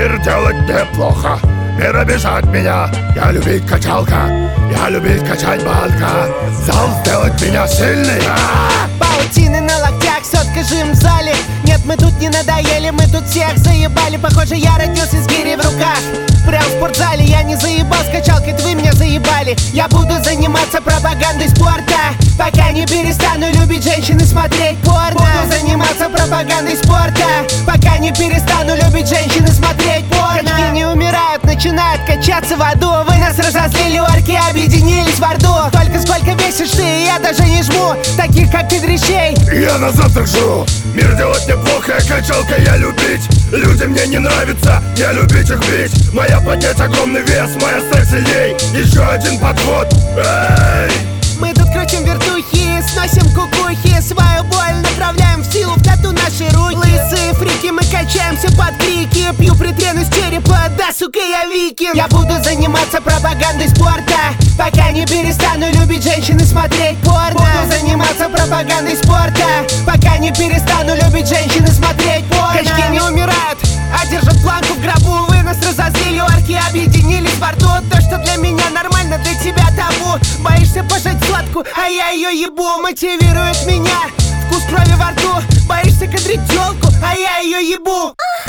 Мир делать неплохо, мир обижать меня. Я любить качалка, я любить качать банка. Зал сделать меня сильный. Паутины на локтях, соткажим в зале. Нет, мы тут не надоели, мы тут всех заебали. Похоже, я родился с гири в руках. Прям в спортзале, я не заебал с качалкой, это вы меня заебали. Я буду заниматься пропагандой спорта, пока не перестану любить женщин и смотреть порно. Буду заниматься пропагандой спорта, пока не перестану любить женщин и смотреть порно. Качки не умирают, начинают качаться в аду. Вы нас разозлили, орки объединились в орду. Только сколько весишь ты, я даже не жму таких, как ты, дрищей. Я на завтрак жру. Мир делать неплохо, качалка я любить. Люди мне не нравятся, я любить их бить. Моя поднять огромный вес, моя стать сильней. Еще один подход. Эй! Мы тут крутим вертухи, сносим кукухи. Свою боль направляем в силу, в тату наши руки. Лысые фрики, мы качаемся под крики. Пью притрену с черепа, да, сука, я викинг. Я буду заниматься пропагандой спорта, пока не перестану любить женщин и смотреть порно. Буду заниматься пропагандой спорта, пока не перестану любить женщин и смотреть порно. Качки не умирают, а держат планку в гробу. Вы нас разозлили, орки объединились в аду. То, что для меня нормально, для тебя табу. Боишься пожать сладку, а я ее ебу. Мотивирует меня вкус крови во рту. Боишься кадрить телку, а я ее ебу.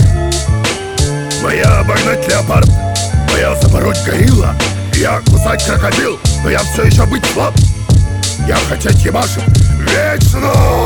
Моя обогнать леопард, моя запороть горилла. Я кусать крокодил, но я все еще быть слаб. Я хотеть ебашить вечно.